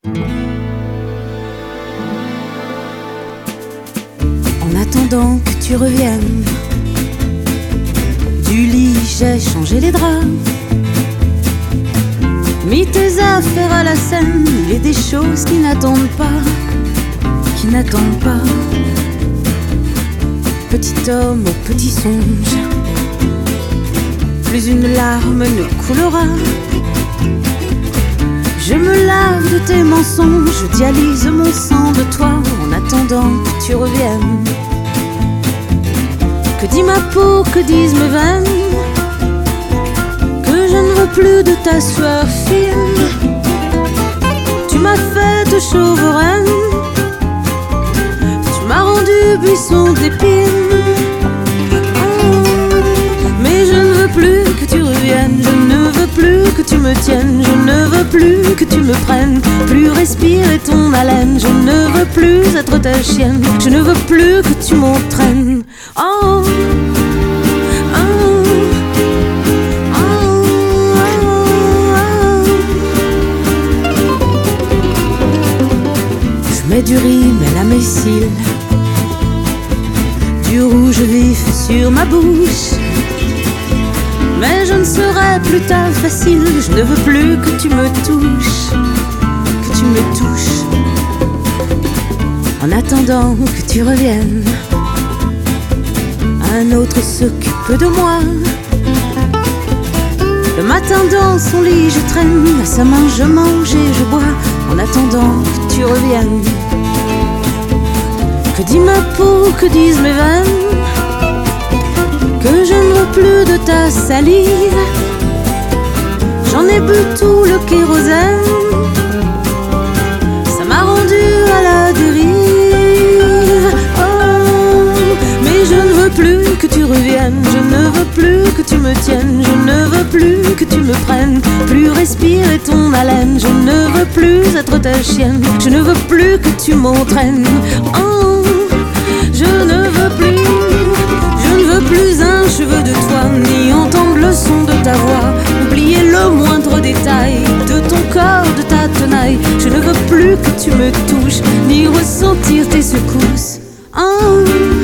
En attendant que tu reviennes, du lit j'ai changé les draps, mis tes affaires à la scène. Il est des choses qui n'attendent pas, qui n'attendent pas. Petit homme au petit songe, plus une larme ne coulera. Je me lave de tes mensonges, je dialyse mon sang de toi en attendant que tu reviennes. Que dit ma peau, que disent mes veines, que je ne veux plus de ta sueur fine. Tu m'as faite chauveraine, tu m'as rendu buisson d'épines. Mais je ne veux plus que tu reviennes, je ne veux plus que tu me tiennes, je ne veux plus que tu me prennes, plus respirer ton haleine. Je ne veux plus être ta chienne, je ne veux plus que tu m'entraînes. Oh, oh, oh, oh. Je mets du rimel à mes cils, du rouge vif sur ma bouche. Mais je ne serai plus ta facile, je ne veux plus que tu me touches, que tu me touches. En attendant que tu reviennes, un autre s'occupe de moi. Le matin dans son lit je traîne, à sa main je mange et je bois. En attendant que tu reviennes, que dit ma peau, que disent mes veines, que je ne veux plus de ta salive. J'en ai bu tout le kérosène, ça m'a rendu à la dérive. Oh, mais je ne veux plus que tu reviennes, je ne veux plus que tu me tiennes, je ne veux plus que tu me prennes, plus respirer ton haleine. Je ne veux plus être ta chienne, je ne veux plus que tu m'entraînes. Oh, je ne veux plus, je ne veux plus un cheveu de toi, ni entendre le son de ta voix, oublier le moindre détail de ton corps, de ta tenaille. Je ne veux plus que tu me touches, ni ressentir tes secousses. Oh.